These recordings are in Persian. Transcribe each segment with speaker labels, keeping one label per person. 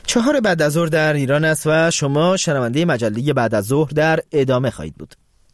Speaker 1: 4 بعد از ظهر در ایران است و شما شنونده مجله بعد از ظهر در ادامه خواهید بود.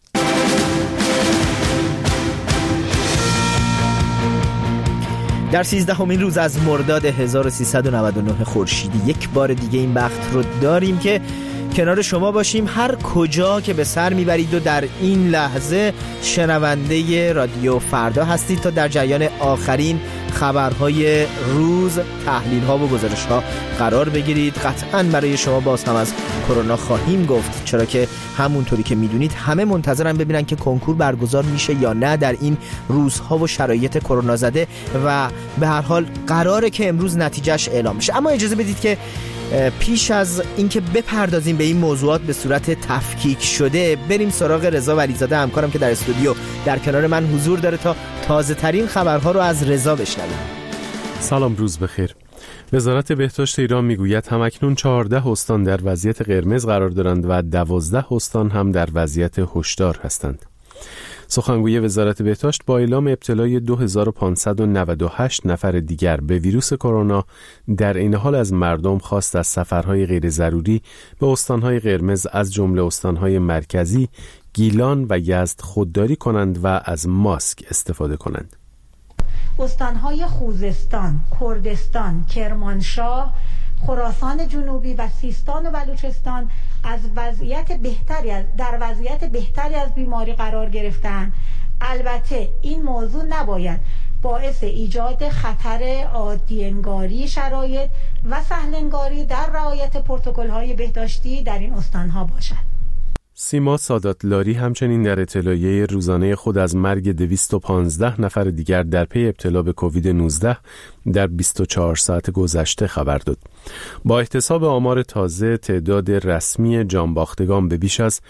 Speaker 1: در 13مین روز از مرداد 1399 خورشیدی یک بار دیگه این بخت رو داریم که کنار شما باشیم هر کجا که به سر میبرید و در این لحظه شنونده رادیو فردا هستید تا در جریان آخرین خبرهای روز، تحلیل‌ها و گزارش‌ها قرار بگیرید. قطعاً برای شما باز هم از کرونا خواهیم گفت، چرا که همونطوری که میدونید همه منتظرن ببینن که کنکور برگزار میشه یا نه در این روزها و شرایط کرونا زده و به هر حال قراره که امروز نتیجهش اعلام بشه. اما اجازه بدید که پیش از اینکه بپردازیم به این موضوعات به صورت تفکیک شده بریم سراغ رضا ولیزاده همکارم که در استودیو در کنار من حضور داره تا تازه ترین خبرها رو از رضا بشنویم.
Speaker 2: سلام، روز بخیر. وزارت بهداشت ایران میگوید همکنون 14 استان در وضعیت قرمز قرار دارند و 12 استان هم در وضعیت هشدار هستند. سخنگوی وزارت بهداشت با اعلام ابتلای 2598 نفر دیگر به ویروس کرونا در این حال از مردم خواست از سفرهای غیر ضروری به استانهای قرمز از جمله استانهای مرکزی، گیلان و یزد خودداری کنند و از ماسک استفاده کنند.
Speaker 3: استانهای خوزستان، کردستان، کرمانشاه، خراسان جنوبی و سیستان و بلوچستان در وضعیت بهتری از بیماری قرار گرفتند. البته این موضوع نباید باعث ایجاد خطر عادی انگاری شرایط و سهل انگاری در رعایت پروتکل‌های بهداشتی در این استانها باشد.
Speaker 2: سیما سادات لاری همچنین در اطلاعیه روزانه خود از مرگ 215 نفر دیگر در پی ابتلا به کووید 19 در 24 ساعت گذشته خبر داد. با احتساب آمار تازه تعداد رسمی جانباختگان به بیش از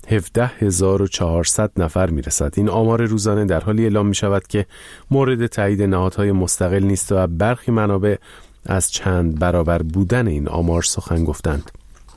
Speaker 2: 17400 نفر میرسد. این آمار روزانه در حالی اعلام می شود که مورد تایید نهادهای مستقل نیست و برخی منابع از چند برابر بودن این آمار سخن گفتند.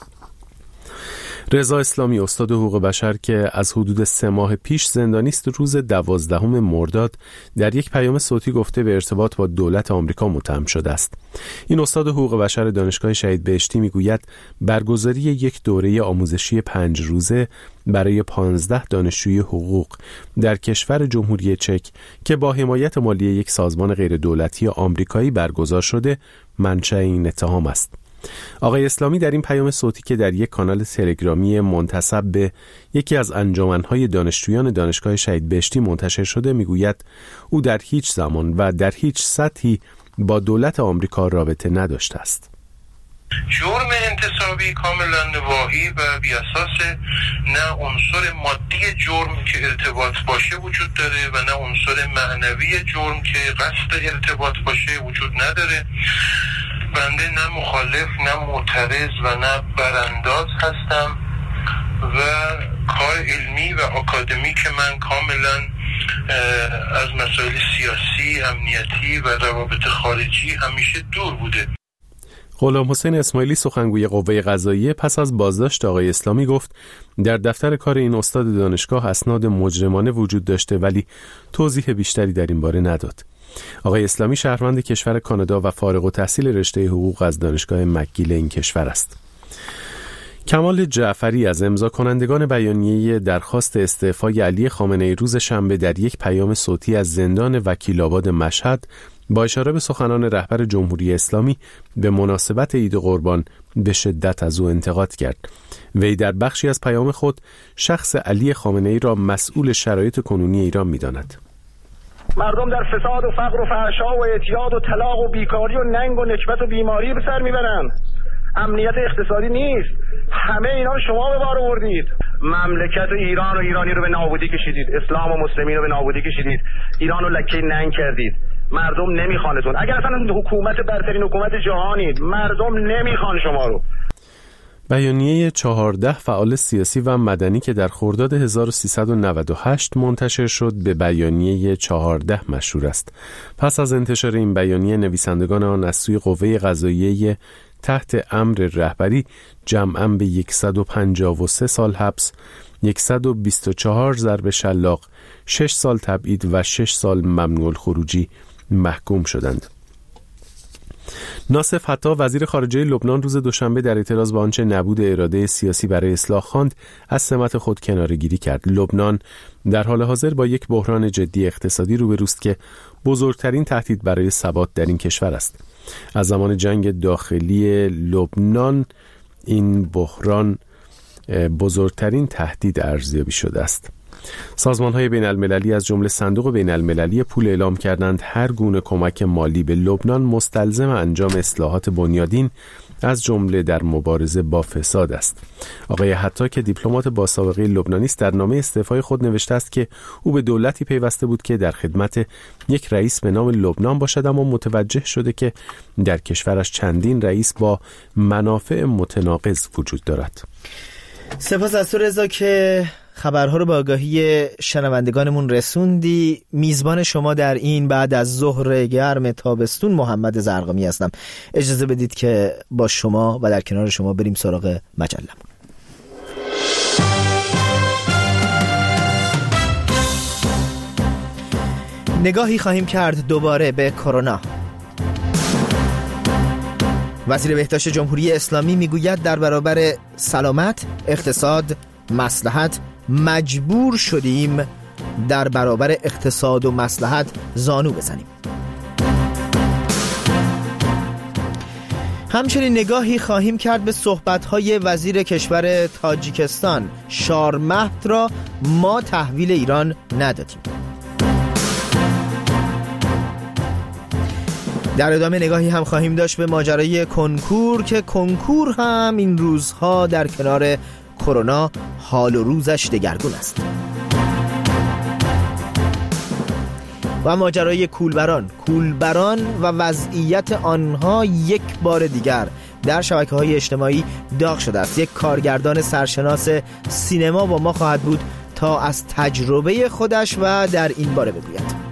Speaker 2: رضا اسلامی، استاد حقوق بشر که از حدود 3 ماه پیش زندانی است، روز 12 مرداد در یک پیام صوتی گفته به ارتباط با دولت آمریکا متهم شده است. این استاد حقوق بشر دانشگاه شهید بهشتی میگوید برگزاری یک دوره آموزشی 5 روزه برای 15 دانشجوی حقوق در کشور جمهوری چک که با حمایت مالی یک سازمان غیر دولتی آمریکایی برگزار شده منشأ این اتهام است. آقای اسلامی در این پیام صوتی که در یک کانال تلگرامی منتسب به یکی از انجمن‌های دانشجویان دانشگاه شهید بهشتی منتشر شده میگوید او در هیچ زمان و در هیچ سطحی با دولت آمریکا رابطه نداشته است.
Speaker 4: جرم انتصابی کاملا نواحی و بیاساس، نه عنصر مادی جرم که ارتباط باشه وجود داره و نه عنصر معنوی جرم که قصد ارتباط باشه وجود نداره. بنده نه مخالف نه معترض و نه برانداز هستم و کار علمی و آکادمیک من کاملا از مسائل سیاسی، امنیتی و روابط خارجی همیشه دور بوده.
Speaker 2: غلام حسین اسماعیلی سخنگوی قوه قضاییه پس از بازداشت آقای اسلامی گفت در دفتر کار این استاد دانشگاه اسناد مجرمانه وجود داشته ولی توضیح بیشتری در این باره نداد. آقای اسلامی شهروند کشور کانادا و فارغ التحصیل رشته حقوق از دانشگاه مکگیل این کشور است. کمال جعفری از امضا کنندگان بیانیه درخواست استعفای علی خامنه‌ای روز شنبه در یک پیام صوتی از زندان وکیل‌آباد مشهد با اشاره به سخنان رهبر جمهوری اسلامی به مناسبت عید قربان به شدت از او انتقاد کرد. وی در بخشی از پیام خود شخص علی خامنه‌ای را مسئول شرایط کنونی ایران می‌داند.
Speaker 5: مردم در فساد و فقر و فحشا و اعتیاد و طلاق و بیکاری و ننگ و نکبت و بیماری به سر میبرن. امنیت اقتصادی نیست. همه اینا رو شما به بار آوردید. مملکت ایران و ایرانی رو به نابودی کشیدید. اسلام و مسلمین رو به نابودی کشیدید. ایران رو لکه ننگ کردید. مردم نمیخوانتون. اگر اصلا حکومت برترین حکومت جهانید، مردم نمیخوان شما رو.
Speaker 2: بیانیه 14 فعال سیاسی و مدنی که در خرداد 1398 منتشر شد به بیانیه 14 مشهور است. پس از انتشار این بیانیه نویسندگان آن از سوی قوه قضاییه تحت امر رهبری جمعاً به 153 سال حبس، 124 ضرب شلاق، 6 سال تبعید و 6 سال ممنوع الخروجی محکوم شدند. ناصف حتی وزیر خارجه لبنان روز دوشنبه در اعتراض به آنچه نبود اراده سیاسی برای اصلاح خواند از سمت خود کناره‌گیری کرد. لبنان در حال حاضر با یک بحران جدی اقتصادی روبروست که بزرگترین تهدید برای ثبات در این کشور است. از زمان جنگ داخلی لبنان این بحران بزرگترین تهدید ارزیابی شده است. سازمان‌های بین‌المللی از جمله صندوق بین‌المللی پول اعلام کردند هر گونه کمک مالی به لبنان مستلزم انجام اصلاحات بنیادین از جمله در مبارزه با فساد است. آقای حتی که دیپلمات با سابقه لبنانی است در نامه استعفای خود نوشته است که او به دولتی پیوسته بود که در خدمت یک رئیس به نام لبنان باشد، اما متوجه شده که در کشورش چندین رئیس با منافع متناقض وجود دارد.
Speaker 1: سپاس از تو رضا که خبرها رو به آگاهی شنوندگانمون رسوندی. میزبان شما در این بعد از ظهر گرم تابستون محمد زرقامی هستم. اجازه بدید که با شما و در کنار شما بریم سراغ مجله‌مون. نگاهی خواهیم کرد دوباره به کرونا. وزیر بهداشت جمهوری اسلامی میگوید در برابر سلامت، اقتصاد، مصلحت مجبور شدیم در برابر اقتصاد و مصلحت زانو بزنیم. همچنین نگاهی خواهیم کرد به صحبت‌های وزیر کشور تاجیکستان. شارمهد را ما تحویل ایران ندادیم. در ادامه نگاهی هم خواهیم داشت به ماجرای کنکور که کنکور هم این روزها در کنار کرونا حال و روزش دگرگون است. و ماجرای کولبران و وضعیت آنها یک بار دیگر در شبکه‌های اجتماعی داغ شده است. یک کارگردان سرشناس سینما با ما خواهد بود تا از تجربه خودش و در این باره بگوید.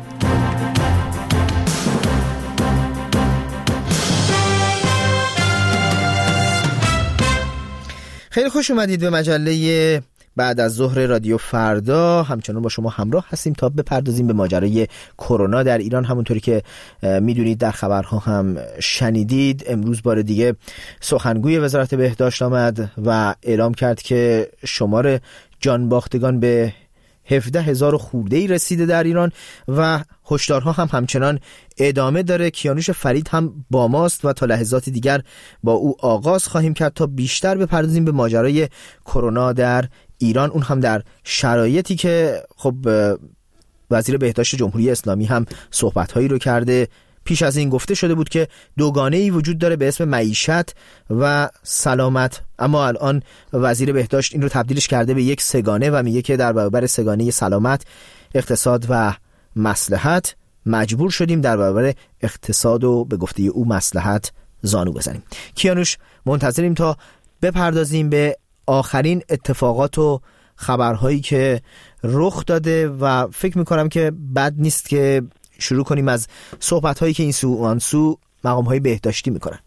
Speaker 1: خیلی خوش اومدید به مجله بعد از ظهر رادیو فردا. همچنان با شما همراه هستیم تا بپردازیم به ماجرای کرونا در ایران. همونطوری که میدونید در خبرها هم شنیدید، امروز بار دیگه سخنگوی وزارت بهداشت آمد و اعلام کرد که شمار جانباختگان به 17,000 خورده‌ای رسیده در ایران و هشدارها هم همچنان ادامه داره. کیانوش فرید هم با ماست و تا لحظات دیگر با او آغاز خواهیم کرد تا بیشتر بپردازیم به ماجرای کرونا در ایران، اون هم در شرایطی که خب وزیر بهداشت جمهوری اسلامی هم صحبت‌هایی رو کرده. پیش از این گفته شده بود که دوگانه‌ای وجود داره به اسم معیشت و سلامت، اما الان وزیر بهداشت این رو تبدیلش کرده به یک سگانه و میگه که در برابر سگانه سلامت، اقتصاد و مصلحت مجبور شدیم در برابر اقتصاد و به گفته او مصلحت زانو بزنیم. کیانوش، منتظریم تا بپردازیم به آخرین اتفاقات و خبرهایی که رخ داده و فکر میکنم که بد نیست که شروع کنیم از صحبت‌هایی که این سو آن سو مقام‌های بهداشتی میکنن.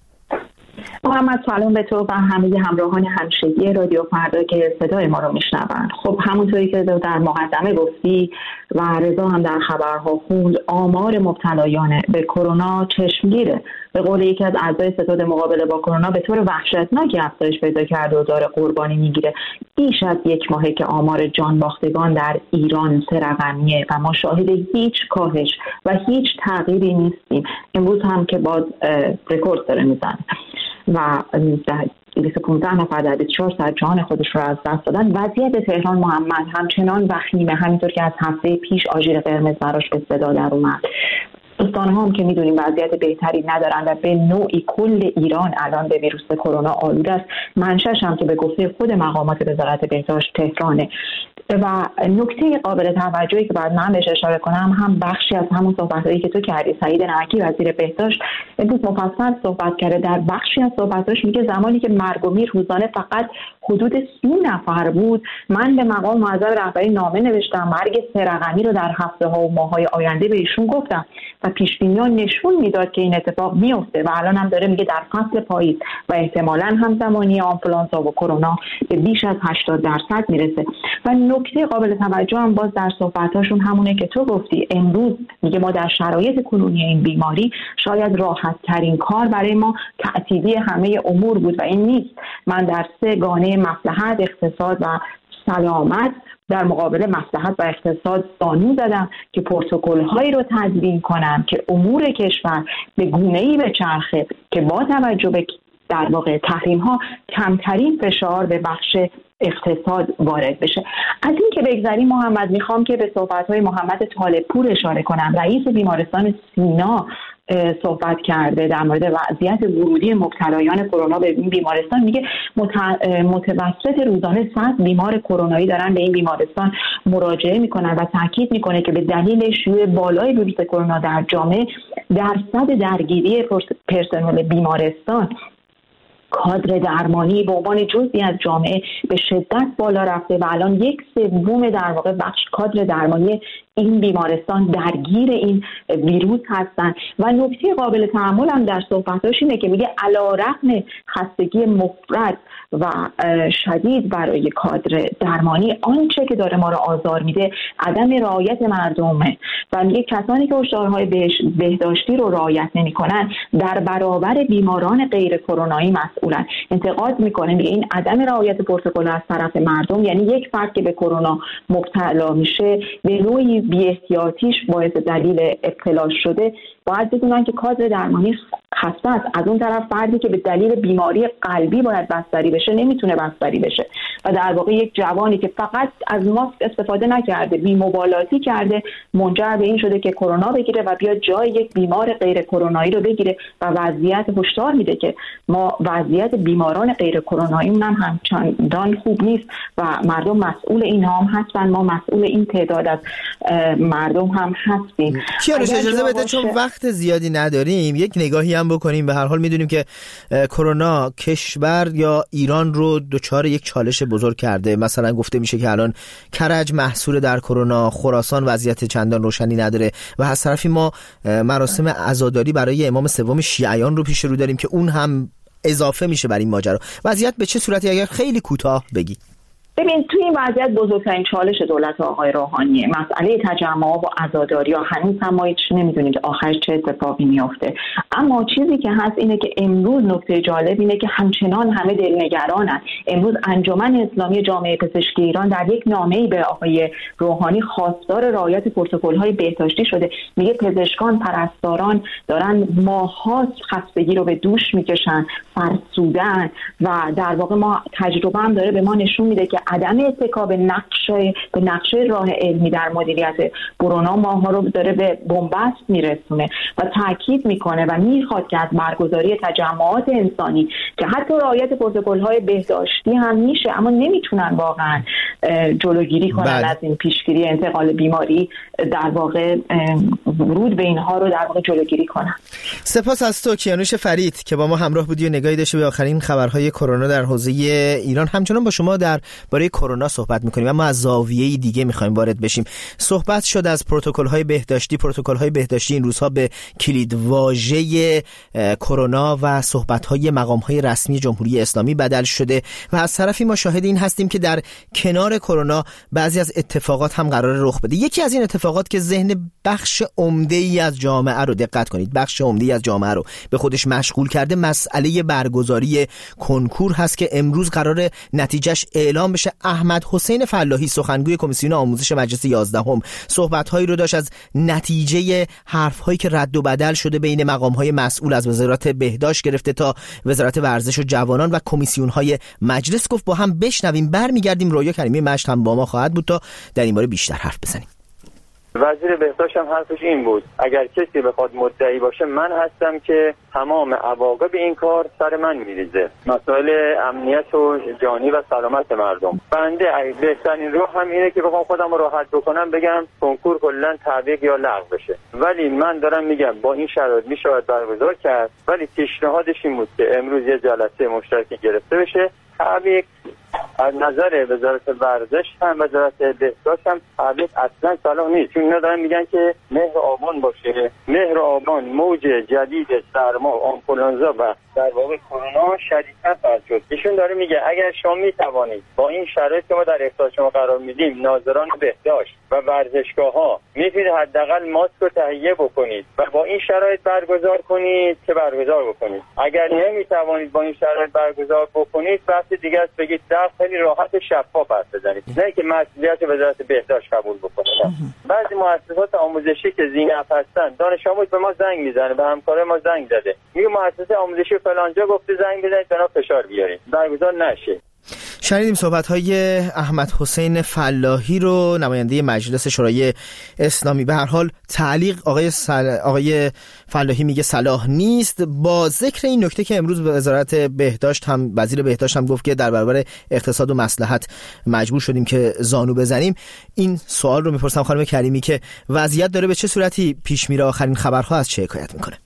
Speaker 6: محمد سلام به تو و همه همراهان همیشگی رادیو فردا که صدای ما رو میشنوند. خب همونطوری که در مقدمه گفتی و رضا هم در خبرها خوند، آمار مبتلایان به کرونا چشمگیره. به قول یکی از اعضای ستاد مقابله با کرونا به طور وحشتناکی افزایش پیدا کرده و داره قربانی میگیره. بیش از یک ماهه که آمار جان باختگان در ایران 3 رقمیه و ما شاهد هیچ کاهش و هیچ تغییری نیستیم. امروز هم که باز رکورد داره میزنه و 215 نفر در 24 ساعت جان خودش رو از دست دادن. وضعیت تهران محمد همچنان وخیمه، همینطور که از هفته پیش آژیر قرمز براش به صدا در اومد. استان‌ها هم که می‌دونیم وضعیت بهتری ندارن و به نوعی کل ایران الان به ویروس کرونا آلوده است. منشأش هم که به گفته خود مقامات وزارت بهداشت تهرانه. و نکته قابل توجهی که بعد من بهش اشاره کنم هم بخشی از همون صحبتایی که تو کردی. سعید نمکی وزیر بهداشت امروز مفصل صحبت کرده. در بخشی از صحبتاش میگه زمانی که مرگ و میر روزانه فقط حدود 30 نفر بود، من به مقام معظم رهبری نامه نوشتم، مرگ 3 رقمی رو در هفته‌ها و ماه‌های آینده به ایشون گفتم و پیش‌بینی‌ها نشون میداد که این اتفاق میفته و الان هم داره میگه در فصل پاییز و احتمالاً همزمانی آنفولانزا و کرونا به بیش از 80% میرسه. و نکته قابل توجه هم باز در صحبتاشون همونه که تو گفتی، امروز میگه ما در شرایط کنونی این بیماری شاید راحت ترین کار برای ما تعطیلی همه امور بود و این نیست. من در 3 گانه مصلحت، اقتصاد و سلامت در مقابل مصلحت و اقتصاد زانو زدم که پروتکل‌هایی رو تدوین کنم که امور کشور به گونه‌ای بچرخه که با توجه به در واقع تحریم‌ها کمترین فشار به بخش اقتصاد وارد بشه. از این که بگذریم محمد، میخوام که به صحبت‌های محمد طالبپور اشاره کنم. رئیس بیمارستان سینا صحبت کرده در مورد وضعیت ورودی مبتلایان کرونا به این بیمارستان. میگه متوسط روزانه 100 بیمار کرونایی دارن به این بیمارستان مراجعه میکنن و تاکید میکنه که به دلیل شیوع بالای ویروس کرونا در جامعه درصد درگیری پرسنل بیمارستان، کادر درمانی به عنوان جزئی از جامعه به شدت بالا رفته و الان 1/3 در واقع بخش کادر درمانی این بیمارستان درگیر این ویروس هستن. و نکته قابل تأمل هم در صحبتاش اینه که میگه علیرغم خستگی مفرط و شدید برای کادر درمانی، آنچه که داره ما رو آزار میده عدم رعایت مردمه و میگه کسانی که هشدارهای بهداشتی رو رعایت نمیکنن در برابر بیماران غیر کرونایی مسئولن. انتقاد میکنه، میگه این عدم رعایت پروتکل از طرف مردم، یعنی یک فرد که به کرونا مبتلا میشه به نوعی بی‌احتیاطیش باعث دلیل ابتلا شده، باید بدونن که کادر درمانی خسته است. از اون طرف فردی که به دلیل بیماری قلبی باید بستری بشه نمیتونه بستری بشه و در واقع یک جوانی که فقط از ماسک استفاده نکرده، بی‌مبالاتی کرده، منجر به این شده که کرونا بگیره و بیاد جای یک بیمار غیر کرونایی رو بگیره و وضعیت هشدار میده که ما وضعیت بیماران غیر کرونایی هم همچنان خوب نیست و مردم مسئول اینها هم هستن. ما مسئول این تعداد از مردم هم هستیم.
Speaker 1: کیانوش اجازه بده چون وقت زیادی نداریم یک نگاهی هم بکنیم. به هر حال میدونیم که کرونا کشور یا ایران رو دچار یک چالش بزرگ کرده. مثلا گفته میشه که الان کرج محصور در کرونا، خراسان وضعیت چندان روشنی نداره و از طرفی ما مراسم عزاداری برای امام سوم شیعیان رو پیش رو داریم که اون هم اضافه میشه بر این ماجرا. وضعیت به چه صورتی اگر خیلی کوتاه بگی؟
Speaker 6: ببین توی این وضعیت بزرگترین چالش دولت آقای روحانیه. مسئله تجمع و عزاداری‌ها هنوز هم ما هیچ نمیدونیم که آخرش چه اتفاقی میفته. اما چیزی که هست اینه که امروز نکته جالب اینه که همچنان همه دلنگرانن. امروز انجمن اسلامی جامعه پزشکی ایران در یک نامه‌ای به آقای روحانی خواستار رعایت پروتکل‌های بهداشتی شده. میگه پزشکان، پرستاران دارن ماه‌ها خستگی رو به دوش میکشن، فرسودن و در واقع ما تجربه هم داره به ما نشون میده که عدم اتکا به نقشه راه علمی در مدیریت کرونا ماها رو داره به بنبست میرسونه و تاکید میکنه و میخواد که از برگزاری تجمعات انسانی که حتی رعایت پروتکل‌های بهداشتی هم میشه اما نمیتونن واقعا جلوگیری کنن از این پیشگیری انتقال بیماری، در واقع ورود به اینها رو در واقع جلوگیری کنن.
Speaker 1: سپاس از تو کیانوش فرید که با ما همراه بودی و نگاهی داشتی به آخرین خبرهای کرونا در حوزه ایران. همچنان با شما در برای کرونا صحبت می‌کنیم اما از زاویه‌ای دیگه می‌خوایم وارد بشیم. صحبت شد از پروتکل‌های بهداشتی این روزها به کلیدواژه کرونا و صحبت‌های مقام‌های رسمی جمهوری اسلامی بدل شده و از طرفی ما شاهد این هستیم که در کنار کرونا بعضی از اتفاقات هم قرار رخ بده. یکی از این اتفاقات که ذهن بخش عمده‌ای از جامعه رو، دقت کنید، بخش عمده‌ای از جامعه رو به خودش مشغول کرده، مسئله برگزاری کنکور هست که امروز قرار نتیجهش اعلام بشه. احمد حسین فلاحی سخنگوی کمیسیون آموزش مجلس 11 صحبت‌هایی رو داشت از نتیجه حرف‌هایی که رد و بدل شده بین مقام‌های مسئول از وزارت بهداشت گرفته تا وزارت ورزش و جوانان و کمیسیون‌های مجلس. گفت با هم بشنویم، برمیگردیم. رویا کریمی مشت هم با ما خواهد بود تا در این باره بیشتر حرف بزنیم.
Speaker 7: وزیر بهداشت هم حرفش این بود اگر کسی بخواد مدعی باشه من هستم که تمام عواقب این کار سر من میریزه. مسائل امنیت و جانی و سلامت مردم. بنده بهترین راه هم اینه که بخوام خودم رو راحت بکنم بگم کنکور کلا تعویق یا لغو بشه، ولی من دارم میگم با این شرایط میشه برگزار کرد، ولی پیشنهادش این بود که امروز یه جلسه مشترک گرفته بشه، تعویق از نظر وزارت ورزش هم وزارت بهداشت هم تبلیغ اصلا صلاح نیست، چون اینا دارن میگن که مهر آبان باشه، مهر آبان موج جدید سرما، آنفولانزا و در واقع کرونا شدیدتر خواهد شد. ایشون داره میگه اگر شما میتوانید با این شرایط که ما در اختیار شما قرار میدیم، ناظران بهداشت و ورزشگاه‌ها میتونید حداقل ماسک رو تهیه بکنید و با این شرایط برگزار کنید که برگزار بکنید. اگر نمیتوانید با این شرایط برگزار بکنید، بحث دیگه است، بگید در خیلی راحت شفاف حرف بزنید، نه که مسئولیت وزارت بهداشت قبول بکنید. بعضی مؤسسات آموزشی که ذی‌نفع هستن، دانش آموز به ما زنگ میزنه، به همکار ما زنگ زده، میگه مؤسسه آموزشی فلانجا گفته زنگ بزنید بنا فشار بیارید، برگزار نشه.
Speaker 1: شنیدیم صحبت‌های احمد حسین فلاحی رو، نماینده مجلس شورای اسلامی. به هر حال تعلیق آقای فلاحی میگه صلاح نیست. با ذکر این نکته که امروز وزارت بهداشت هم وزیر بهداشت هم گفت که در برابر اقتصاد و مصلحت مجبور شدیم که زانو بزنیم، این سوال رو میپرسم خانم کریمی که وضعیت داره به چه صورتی پیش میره؟ آخرین خبرها از چه حکایت میکنه؟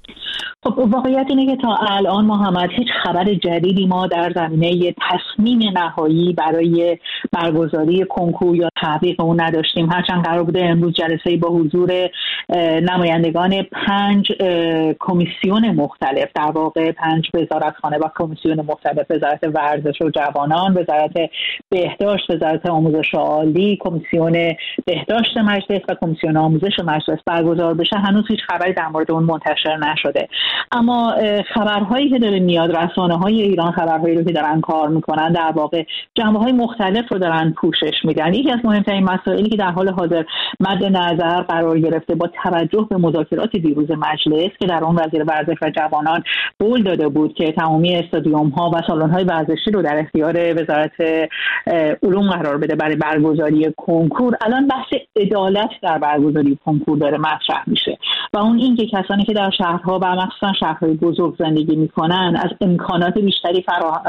Speaker 6: خب واقعیت اینه که تا الان محمد هیچ خبر جدیدی ما در زمینه تصمیم نهایی برای برگزاری کنکور یا تعویق اون نداشتیم، هرچند قرار بوده امروز جلسه‌ای با حضور نمایندگان 5 کمیسیون مختلف، در واقع 5 وزارتخانه و کمیسیون مختلف، وزارت ورزش و جوانان، وزارت بهداشت، وزارت آموزش عالی، کمیسیون بهداشت مجلس و کمیسیون آموزش مجلس برگزار بشه. هنوز هیچ خبری در مورد اون منتشر نشده، اما خبرهایی که داره میاد، رسانه‌های ایران خبرهایی رو که دارن کار میکنن، در واقع جنبه‌های مختلف رو دارن پوشش میدن. یکی از مهمترین مسائلی که در حال حاضر مد نظر قرار گرفته با توجه به مذاکرات دیروز مجلس که در اون وزیر ورزش و جوانان قول داده بود که تمامی استادیوم‌ها و سالن‌های ورزشی رو در اختیار وزارت علوم قرار بده برای برگزاری کنکور، الان بحث عدالت در برگزاری کنکور داره مطرح میشه و اون این که کسانی که در شهرها و مخصوصا شهرهای بزرگ زندگی میکنن از امکانات بیشتری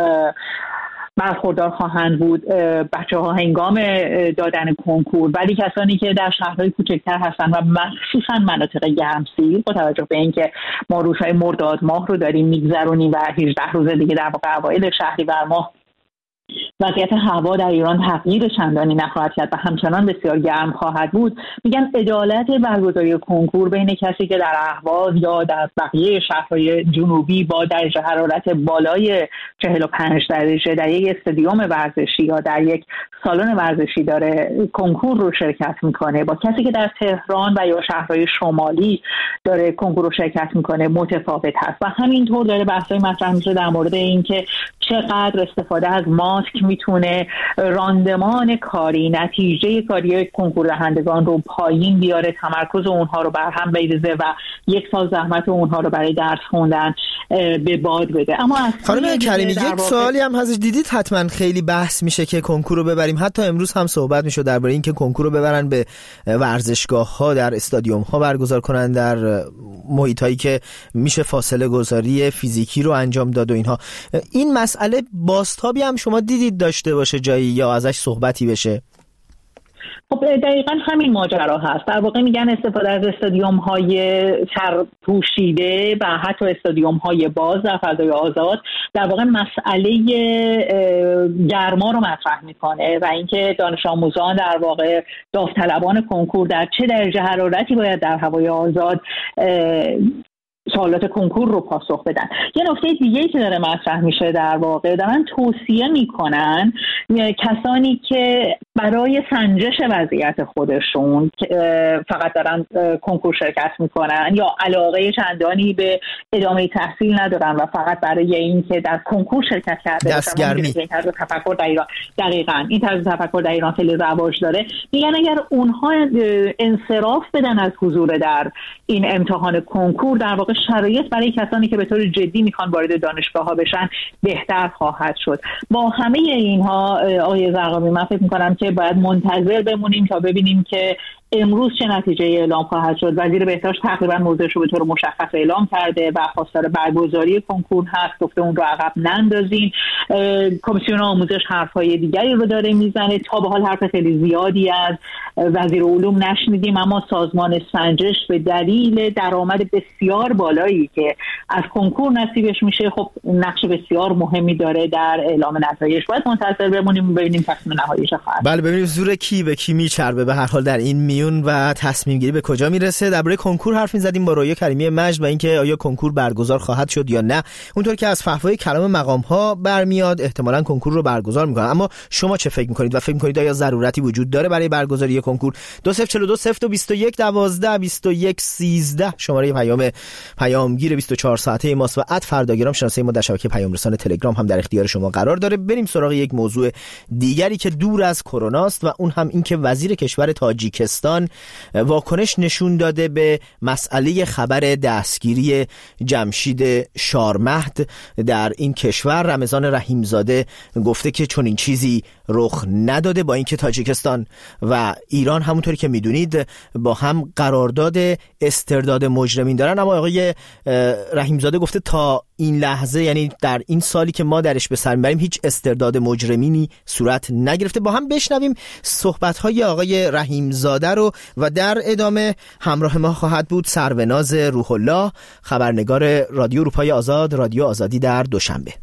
Speaker 6: برخوردار خواهند بود بچه‌ها هنگام دادن کنکور، ولی کسانی که در شهرهای کوچکتر هستن و مخصوصا مناطق گرمسیر، با توجه به اینکه ما روزهای مرداد ماه رو داریم میگذرونیم و 18 روز دیگه در واقع اوایل شهریور ماه وضعیت هوا در ایران تغییر چندانی نخواهد کرد و همچنان بسیار گرم خواهد بود، میگن عدالت برگزاری کنکور بین کسی که در اهواز یا در بقیه شهرهای جنوبی با درجه حرارت بالای 45 درجه در یک استادیوم ورزشی یا در یک سالن ورزشی داره کنکور رو شرکت میکنه، با کسی که در تهران و یا شهرهای شمالی داره کنکور رو شرکت میکنه متفاوت هست. و همینطور داره بحثای مطرح میشه در مورد اینکه چقدر استفاده از ماسک میتونه راندمان کاری، نتیجه کاری کنکور دهندگان رو پایین بیاره، تمرکز اونها رو بر هم بریزه و یک سال زحمت اونها رو برای درس خوندن به باد بده. اما
Speaker 1: خانم کریمی یک سوالی هم هستش، دیدید حتما خیلی بحث میشه که کنکور رو ببریم، حتی امروز هم صحبت میشه درباره این که کنکور رو ببرن به ورزشگاه‌ها، در استادیوم‌ها برگزار کنن، در محیطایی که میشه فاصله گذاری فیزیکی رو انجام داد و اینها. این مسئله بازتابی هم شما دیدید داشته باشه جایی یا ازش صحبتی بشه؟
Speaker 6: خب دقیقاً همین ماجرا هست. در واقع میگن استفاده از استادیوم‌های سرپوشیده و حتی استادیوم‌های باز در فضای آزاد در واقع مسئله گرما رو مطرح میکنه و اینکه دانش آموزان در واقع داوطلبان کنکور در چه درجه حرارتی باید در هوای آزاد سوالات کنکور رو پاسخ بدن. یه نکته دیگه‌ای که داره مطرح میشه، در واقع دارن توصیه میکنن کسانی که برای سنجش وضعیت خودشون فقط دارن کنکور شرکت میکنن یا علاقه چندانی به ادامه تحصیل ندارن و فقط برای اینکه در کنکور شرکت کرده
Speaker 1: دستگرمی،
Speaker 6: این طرز تفکر در ایران، دقیقاً این طرز تفکر در ایران خیلی رواج داره، میگن اگر اونها انصراف بدن از حضور در این امتحان کنکور، در واقع شرایط برای کسانی که به طور جدی میخوان وارد دانشگاه‌ها بشن بهتر خواهد شد. با همه اینها آقای زرقامی، من فکر میکنم که باید منتظر بمونیم تا ببینیم که امروز چه نتیجه اعلام خواهد شد. وزیر بهداشت تقریبا موضوعش رو به طور مشخص اعلام کرده و خواستار برگزاری کنکور هست، گفته اون رو عقب نندازین. کمیسیون آموزش حرفهای دیگری رو داره میزنه. تا به حال حرف خیلی زیادی از وزیر علوم نشنیدیم، اما سازمان سنجش به دلیل درآمد بسیار بالایی که از کنکور نصیبش میشه خب نقش بسیار مهمی داره در اعلام نتایج. باید منتظر بمونیم ببینیم تصمیم نهاییش خواهد.
Speaker 1: بله، ببینیم زور کی به کی میچربه به هر حال در این میون و تصمیم گیری به کجا میرسه. درباره کنکور حرف میزدیم با رویا کریمی مجد و اینکه آیا کنکور برگزار خواهد شد یا نه. اونطور که از فحوای کلام مقام ها برمیاد احتمالاً کنکور رو برگزار میکنن، اما شما چه فکر میکنید و فکر میکنید آیا ضرورتی وجود داره برای برگزاری کنکور؟ 2042 021 12 21 13 شماره پیامگیر 24 ساعته ماست و @فرداگرام شناسه ما در شبکه پیام رسان تلگرام هم در اختیار شما قرار داره. بریم سراغ یک موضوع دیگری که دور از کرونا است و اون هم این که وزیر کشور تاجیکستان واکنش نشون داده به مسئله خبر دستگیری جمشید شارمهد در این کشور. رمضان رحیمزاده گفته که چون این چیزی رخ نداده، با اینکه تاجیکستان و ایران همونطوری که میدونید با هم قرارداد استرداد مجرمین دارن، اما آقای رحیمزاده گفته تا این لحظه، یعنی در این سالی که ما درش به سر میبریم، هیچ استرداد مجرمینی صورت نگرفته. با هم بشنویم صحبت‌های آقای رحیمزاده رو و در ادامه همراه ما خواهد بود سروناز روح الله، خبرنگار رادیو اروپای آزاد، رادیو آزادی در دوشنبه.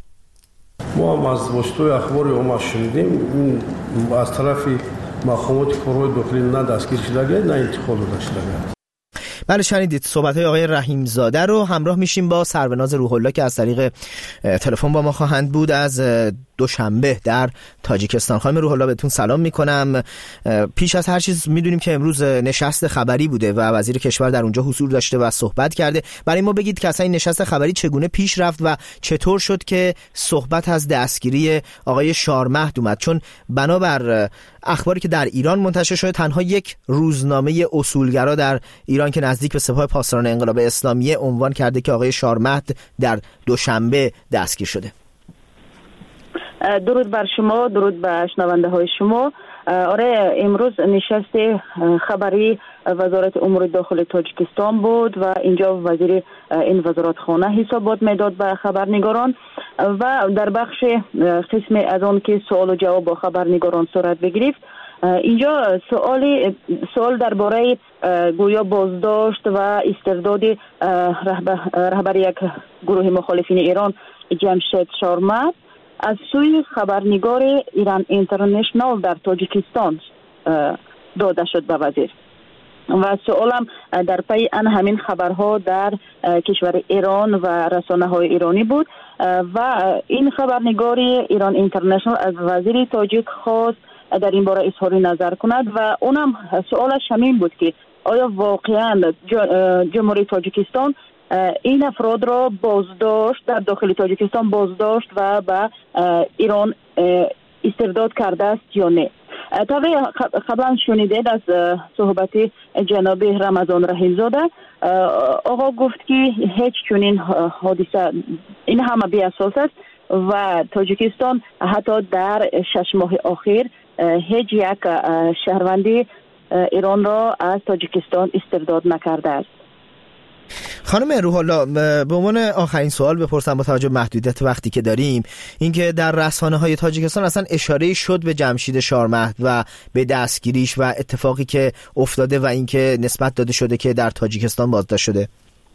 Speaker 8: ما هم از واسطه اخبار اومد شنیدیم از طرف مقامات کارهای داخلی نه دستگیر شده نه انتقال داشته.
Speaker 1: بله، شنیدید صحبت‌های آقای رحیمزاده رو. همراه میشیم با سروناز روح الله که از طریق تلفن با ما خواهند بود از دوشنبه در تاجیکستان. خانم روح الله بهتون سلام میکنم. پیش از هر چیز میدونیم که امروز نشست خبری بوده و وزیر کشور در اونجا حضور داشته و صحبت کرده. برای ما بگید که اصلا این نشست خبری چگونه پیش رفت و چطور شد که صحبت از دستگیری آقای شارمهد اومد، چون بنابر اخباری که در ایران منتشر شده تنها یک روزنامه اصولگرا در ایران که نزدیک به سپاه پاسداران انقلاب اسلامی عنوان کرده که آقای شارمهد در دوشنبه دستگیر شده.
Speaker 6: درود بر شما، درود به شنونده های شما. آره، امروز نشست خبری وزارت امور داخلی تاجیکستان بود و اینجا وزیر این وزارتخانه حسابات میداد به خبرنگاران و در بخش قسم از آن که سوال و جواب با خبرنگاران صورت بگرفت. اینجا سوال درباره گویا بازداشت و استرداد رهبر یک گروه مخالفین ایران جمشید شارمهد از سوی خبرنگار ایران اینترنشنال در تاجیکستان داده شد به وزیر و سوالم در پی همین خبرها در کشور ایران و رسانه های ایرانی بود و این خبرنگار ایران اینترنشنال از وزیر تاجیک خواست در این باره اظهار نظر کند و اونم سوالش همین بود که آیا واقعا جمهوری تاجیکستان این افراد را بازداشت در داخل تاجیکستان بازداشت و به ایران استرداد کرده است یا نه. طبعا قبلا شنیدید از صحبت جناب رمضان رحیمزاده، آقا گفت که هیچ چنین حادثه این همه بی اساس است و تاجیکستان حتی در 6 ماه اخیر هیچ یک شهروندی ایران را از تاجیکستان استرداد نکرده است.
Speaker 1: خانم روح الله، به عنوان آخرین سوال بپرسم با توجه به محدودیت وقتی که داریم، اینکه در رسانه‌های تاجیکستان اصلا اشاره شد به جمشید شارمهد و به دستگیریش و اتفاقی که افتاده و اینکه نسبت داده شده که در تاجیکستان بازداشت شده؟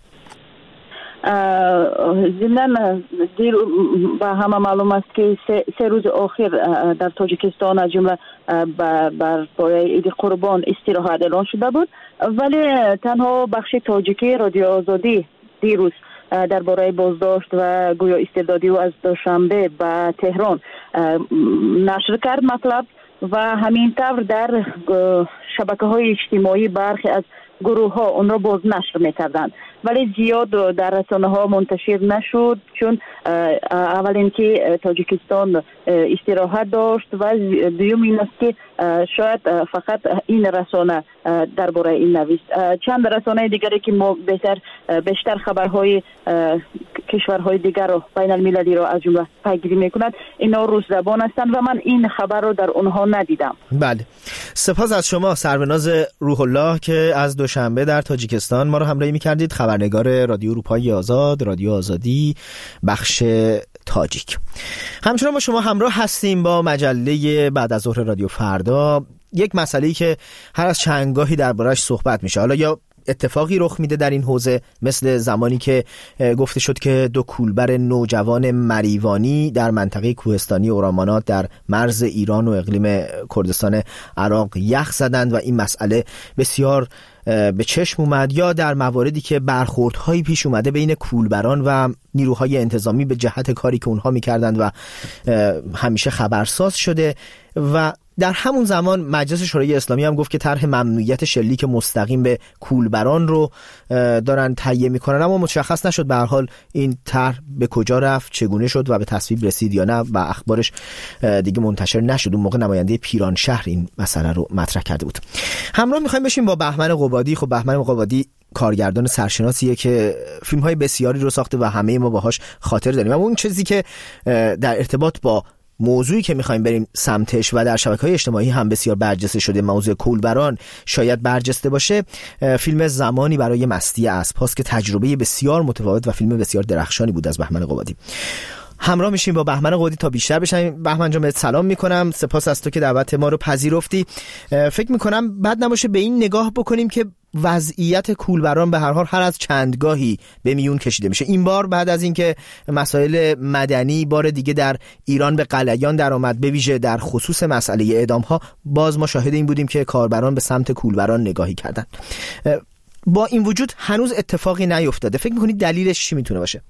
Speaker 6: ضمن دیر با همه معلوم است که 3 روز اخیر در تاجیکستان از جمله بر پایه عید قربان استراحت اعلان شده بود، ولی تنها بخش تاجیکی رادیو آزادی دیروز درباره بازداشت و گویا استردادی و از دوشنبه به تهران نشر کرد مطلب و همینطور در شبکه‌های اجتماعی برخی از گروه ها اون را باز نشر می‌کردند. ولی زیاد در رسانه‌ها منتشر نشد، چون اول اینکه تاجیکستان استراحت داشت و دوم این است که شاید فقط این رسانه درباره این نویست. چند رسانه دیگری که ما بیشتر خبرهای کشورهای دیگر رو بین المللی رو از جمله پیگیری میکنند، اینا روس زبان هستند و من این خبر رو در اونها ندیدم.
Speaker 1: بله، سپاس از شما سروناز روح الله که از دوشنبه در تاجیکستان ما رو همراهی میکردید، خبرنگار رادیو اروپای آزاد، رادیو آزادی بخش تاجیک. همچنان با شما همراه هستیم با مجله بعد از ظهر رادیو فردا. یک مسئله‌ای که هر از چندگاهی درباره‌اش صحبت میشه، حالا یا اتفاقی رخ میده در این حوزه، مثل زمانی که گفته شد که 2 کولبر نوجوان مریوانی در منطقه کوهستانی اورامانات در مرز ایران و اقلیم کردستان عراق یخ زدند و این مسئله بسیار به چشم اومد، یا در مواردی که برخوردهایی پیش اومده بین کولبران و نیروهای انتظامی به جهت کاری که اونها میکردند و همیشه خبرساز شده. و در همون زمان مجلس شورای اسلامی هم گفت که طرح ممنوعیت شلیک مستقیم به کولبران رو دارن تهیه میکنن، اما مشخص نشد به هر حال این طرح به کجا رفت، چگونه شد و به تصویب رسید یا نه و اخبارش دیگه منتشر نشد. اون موقع نماینده پیرانشهر این مسئله رو مطرح کرده بود. همراه میخوایم بشیم با بهمن قبادی. خب بهمن قبادی کارگردان سرشناسیه که فیلم‌های بسیاری رو ساخته و همه ما باهاش خاطر داریم، اما اون چیزی که در ارتباط با موضوعی که میخوایم بریم سمتش و در شبکه‌های اجتماعی هم بسیار برجسته شده، موضوع کولبران شاید برجسته باشه، فیلم زمانی برای مستی اسب‌هاست که تجربه بسیار متفاوت و فیلم بسیار درخشانی بود از بهمن قبادی. همراه میشیم با بهمن قبادی تا بیشتر بشنویم. بهمن جان بهت سلام میکنم، سپاس از تو که دعوت ما رو پذیرفتی. فکر میکنم بد نباشه به این نگاه بکنیم که وضعیت کولبران به هر حال هر از چندگاهی به میون کشیده میشه. این بار بعد از اینکه مسائل مدنی بار دیگه در ایران به غلیان در آمد، به ویژه در خصوص مسئله اعدام‌ها، باز ما شاهد این بودیم که کاربران به سمت کولبران نگاهی کردن. با این وجود هنوز اتفاقی نیفتاده. فکر می‌کنید دلیلش چی میتونه باشه؟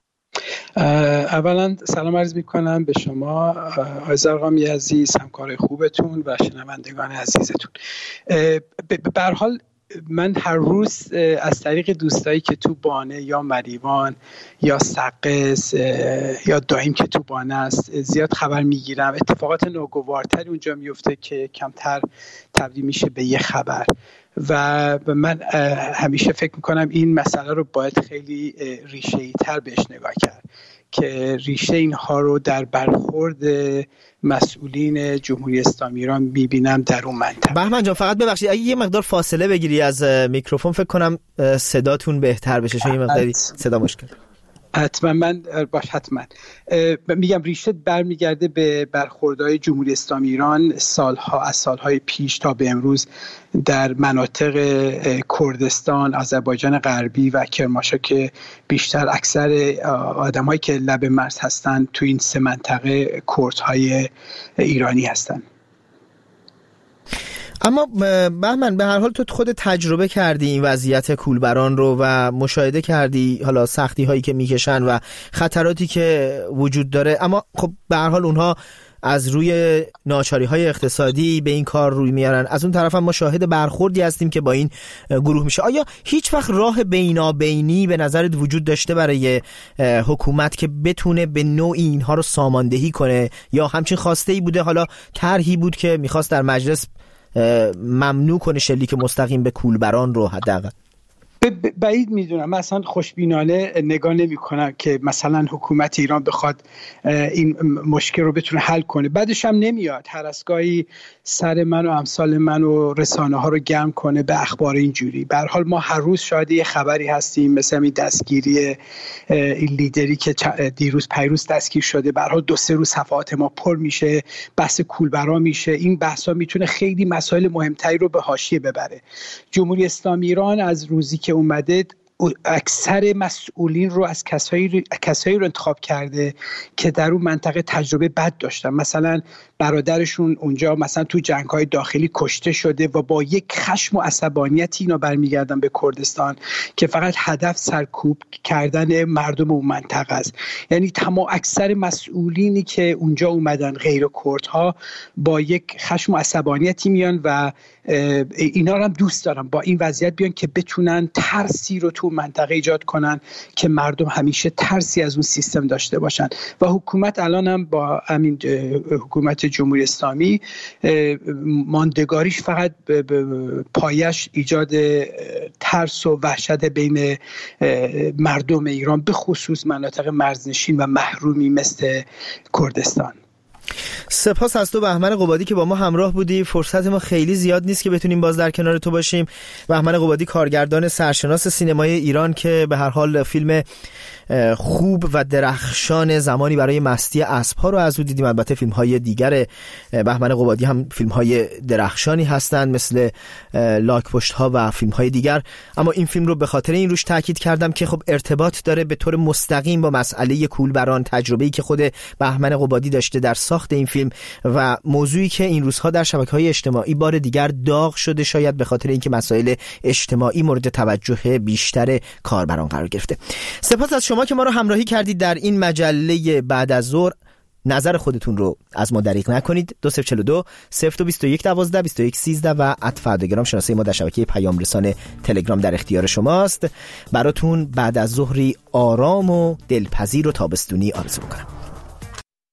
Speaker 9: اولا سلام عرض میکنم به شما آقای زرقامی عزیز، همکارای خوبتون و شنوندگان عزیزتون. به هر حال من هر روز از طریق دوستایی که تو بانه یا مریوان یا سقز یا دایم که تو بانه است زیاد خبر میگیرم. اتفاقات ناگوارتری اونجا میفته که کمتر تبدیل میشه به یه خبر و من همیشه فکر میکنم این مسئله رو باید خیلی ریشه‌ای تر بهش نگاه کرد که ریشه اینها رو در برخورد مسئولین جمهوری اسلامی ایران میبینم در اون منطقه. بهمن جان فقط
Speaker 1: ببخشید اگه یه مقدار فاصله بگیری از میکروفون فکر کنم صداتون بهتر بشه، چون یه مقداری صدا مشکل.
Speaker 9: حتما حتما میگم ریشه برمیگرده به برخوردهای جمهوری اسلامی ایران از سالهای پیش تا به امروز در مناطق کردستان، آذربایجان غربی و کرمانشاه که بیشتر اکثر آدمایی که لب مرز هستن تو این 3 منطقه کردهای ایرانی هستن.
Speaker 1: اما بهمن به هر حال تو خود تجربه کردی این وضعیت کولبران رو و مشاهده کردی حالا سختی هایی که میکشن و خطراتی که وجود داره، اما خب به هر حال اونها از روی ناچاری های اقتصادی به این کار روی میارن. از اون طرف هم ما شاهد برخوردی هستیم که با این گروه میشه. آیا هیچ وقت راه بینابینی به نظرت وجود داشته برای حکومت که بتونه به نوعی اینها رو ساماندهی کنه، یا همچین خواسته ای بوده، حالا طرحی بود که میخواست در مجلس ممنوع کنه شلیک مستقیم به کولبران رو؟ حداقل
Speaker 9: بعید میدونم، من اصلا خوشبینانه نگاه نمی کنم که مثلا حکومت ایران بخواد این مشکل رو بتونه حل کنه. بعدش هم نمیاد هر از گاهی سر من و امثال من و رسانه ها رو گرم کنه به اخبار اینجوری. به هر حال ما هر روز شاهد یه خبری هستیم، مثلا این دستگیری این لیدری که پیروز دستگیر شده. به هر حال 2-3 روز صفحات ما پر میشه، بحث کولبرا میشه. این بحثا میتونه خیلی مسائل مهمتری رو به حاشیه ببره. جمهوری اسلامی ایران از روزی که اومده اکثر مسئولین رو از کسایی رو انتخاب کرده که در اون منطقه تجربه بد داشتن. مثلا برادرشون اونجا مثلا تو جنگ‌های داخلی کشته شده و با یک خشم و عصبانیت اینا برمیگردن به کردستان که فقط هدف سرکوب کردن مردم اون منطقه است. یعنی تمام اکثر مسئولینی که اونجا اومدن غیر کردها با یک خشم و عصبانیتی میان و اینا رو هم دوست دارن با این وضعیت بیان که بتونن ترسی رو تو تو منطقه ایجاد کنن که مردم همیشه ترسی از اون سیستم داشته باشن. و حکومت الان هم با همین حکومت جمهوری اسلامی ماندگاریش فقط پایش ایجاد ترس و وحشت بین مردم ایران، به خصوص مناطق مرزنشین و محرومی مثل کردستان.
Speaker 1: سپاس از تو بهمن قبادی که با ما همراه بودی. فرصت ما خیلی زیاد نیست که بتونیم باز در کنار تو باشیم. بهمن قبادی کارگردان سرشناس سینمای ایران که به هر حال فیلم خوب و درخشان زمانی برای مستی اسب‌ها رو از او دیدیم. البته فیلم‌های دیگر بهمن قبادی هم فیلم‌های درخشانی هستند مثل لاک‌پشت‌ها و فیلم‌های دیگر، اما این فیلم رو به خاطر این روش تاکید کردم که خب ارتباط داره به طور مستقیم با مسئله کولبران، تجربه‌ای که خود بهمن قبادی داشته در ساخت این فیلم و موضوعی که این روزها در شبکه‌های اجتماعی بار دیگر داغ شده، شاید به خاطر اینکه مسائل اجتماعی مورد توجه بیشتر کاربران قرار گرفته. سپاس از شما که ما رو همراهی کردید در این مجله بعد از ظهر. نظر خودتون رو از ما دریغ نکنید. 2042 0221 12 21 13 و @فرداگرام شناسه ما در شبکه پیام رسان تلگرام در اختیار شماست. براتون بعد از ظهری آرام و دلپذیر و تابستونی آرزو می‌کنم.